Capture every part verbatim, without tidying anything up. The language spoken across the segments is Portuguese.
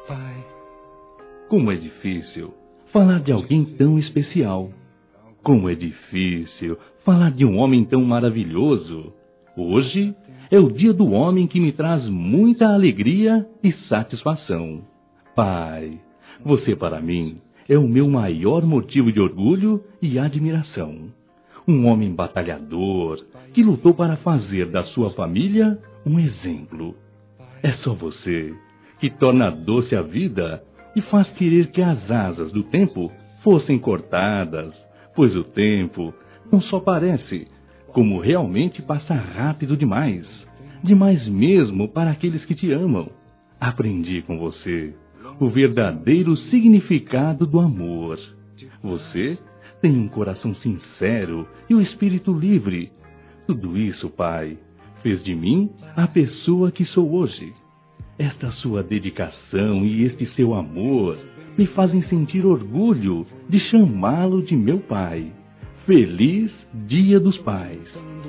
Pai, como é difícil falar de alguém tão especial. Como é difícil falar de um homem tão maravilhoso. Hoje é o dia do homem que me traz muita alegria e satisfação. Pai, você para mim é o meu maior motivo de orgulho e admiração. Um homem batalhador que lutou para fazer da sua família um exemplo. É só você que torna doce a vida e faz querer que as asas do tempo fossem cortadas, pois o tempo não só parece, como realmente passa rápido demais, demais mesmo para aqueles que te amam. Aprendi com você o verdadeiro significado do amor. Você tem um coração sincero e um espírito livre. Tudo isso, Pai, fez de mim a pessoa que sou hoje. Esta sua dedicação e este seu amor me fazem sentir orgulho de chamá-lo de meu Pai. Feliz Dia dos Pais.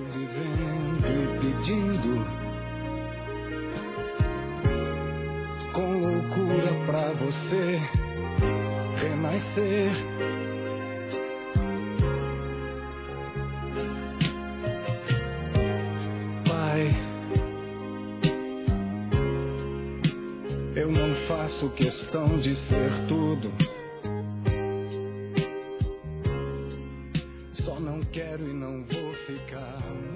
Pedindo com loucura pra você renascer. Pai, eu não faço questão de ser tudo, só não quero e não vou ficar.